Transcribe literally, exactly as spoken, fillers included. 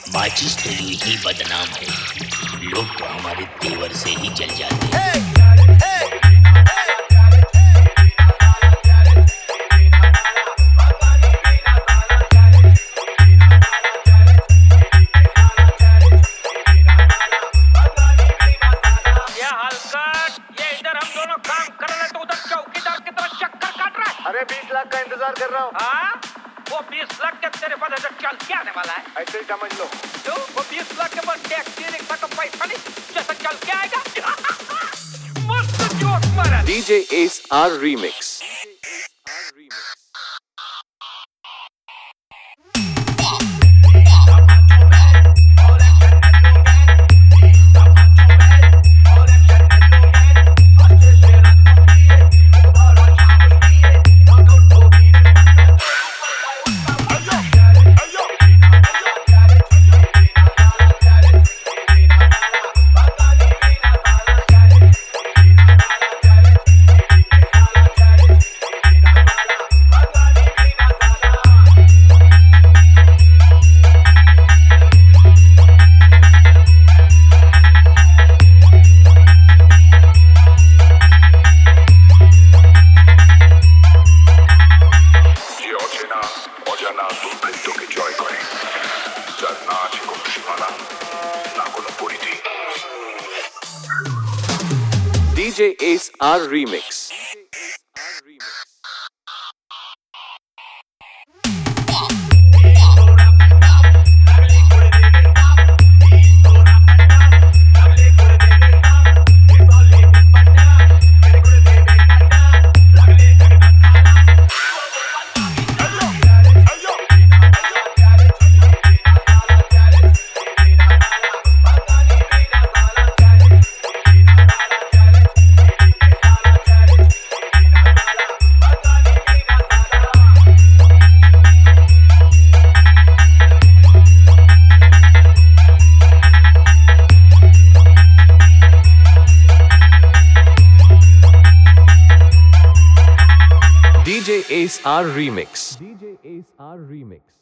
माचिस तो यूं ही बदनाम है, लोग तो हमारे तेवर से ही जल जाते हैं। Hey! अरे बीस लाख का इंतजार कर रहा हूँ। हाँ? वो बीस लाख के तेरे पास ऐसा चल क्या आने वाला है? ऐसे ही समझ लो। जो वो बीस लाख के पास टैक्सी रिक्शा का पैसा नहीं, जैसा चल क्या आएगा? मस्त जोक मारा। D J Ace R Remix. D J Ace R Remix. D J Ace R Remix. D J Ace R Remix.